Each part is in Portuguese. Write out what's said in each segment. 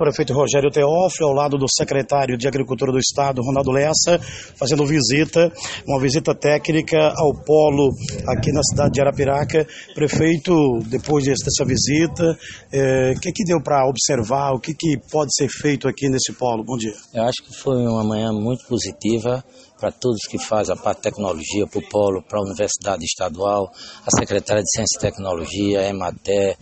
prefeito Rogério Teófilo, ao lado do secretário de Agricultura do Estado, Ronaldo Lessa, fazendo uma visita técnica ao polo aqui na cidade de Arapiraca. Prefeito, depois dessa visita, o que deu para observar, o que pode ser feito aqui nesse polo? Bom dia. Eu acho que foi uma manhã muito positiva para todos que fazem a parte de tecnologia, para o polo, para a Universidade Estadual, a secretária de Ciência e Tecnologia, a EMATE,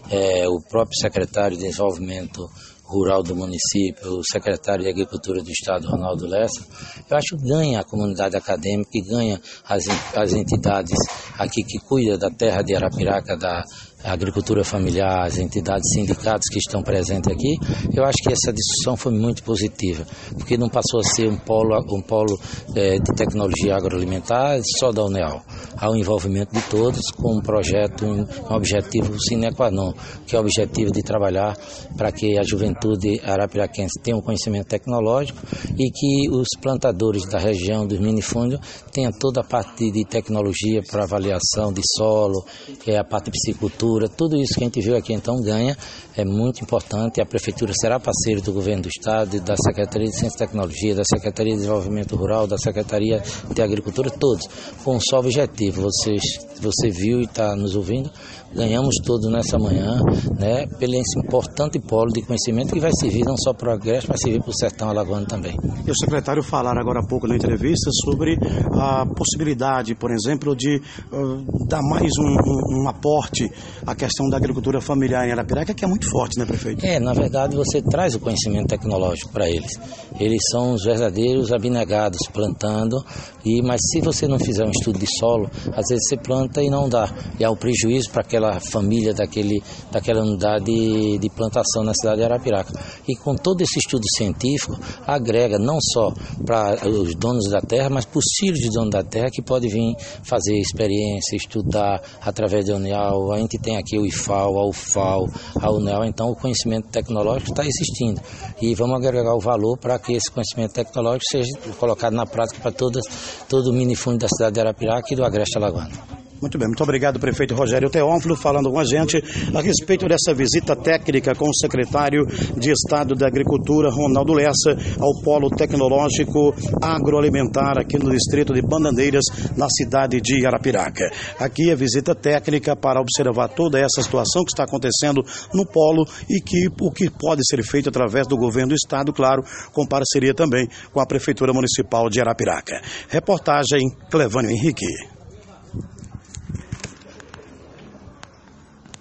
o próprio secretário de Desenvolvimento Rural do município, o secretário de Agricultura do Estado, Ronaldo Lessa. Eu acho que ganha a comunidade acadêmica e ganha as entidades aqui que cuidam da terra de Arapiraca, da agricultura familiar, as entidades sindicatos que estão presentes aqui. Eu acho que essa discussão foi muito positiva, porque não passou a ser um polo de tecnologia agroalimentar só da UNEAL. Há o envolvimento de todos com um projeto, um objetivo sine qua non, que é o objetivo de trabalhar para que a juventude arapiraquense tenha um conhecimento tecnológico e que os plantadores da região dos minifúndios tenham toda a parte de tecnologia para avaliação de solo, que é a parte de piscicultura. Tudo isso que a gente viu aqui então ganha, é muito importante. A Prefeitura será parceiro do Governo do Estado, da Secretaria de Ciência e Tecnologia, da Secretaria de Desenvolvimento Rural, da Secretaria de Agricultura, todos, com um só objetivo. Você viu e está nos ouvindo, ganhamos todos nessa manhã, né, pelo esse importante polo de conhecimento que vai servir não só para o Agreste, vai servir para o sertão alagoano também. E o secretário falaram agora há pouco na entrevista sobre a possibilidade, por exemplo, de dar mais um aporte à questão da agricultura familiar em Arapiraca, que é muito forte, né, prefeito? Na verdade, você traz o conhecimento tecnológico para eles. Eles são os verdadeiros abnegados plantando, mas se você não fizer um estudo de solo, às vezes você planta e não dá. E há um prejuízo para aquela família daquela unidade de plantação na cidade de Arapiraca. E com todo esse estudo científico, agrega não só para os donos da terra, mas para os filhos de donos da terra que podem vir fazer experiência, estudar através da UNEAL. A gente tem aqui o IFAO, a UFAO, a UNEAL, então o conhecimento tecnológico está existindo. E vamos agregar o valor para que esse conhecimento tecnológico seja colocado na prática para todo o minifúndio da cidade de Arapiraca e do Agreste Alagoano. Muito bem, muito obrigado, prefeito Rogério Teófilo, falando com a gente a respeito dessa visita técnica com o secretário de Estado da Agricultura, Ronaldo Lessa, ao Polo Tecnológico Agroalimentar aqui no distrito de Bananeiras, na cidade de Arapiraca. Aqui a visita técnica para observar toda essa situação que está acontecendo no polo e o que pode ser feito através do governo do Estado, claro, com parceria também com a Prefeitura Municipal de Arapiraca. Reportagem Clevânio Henrique.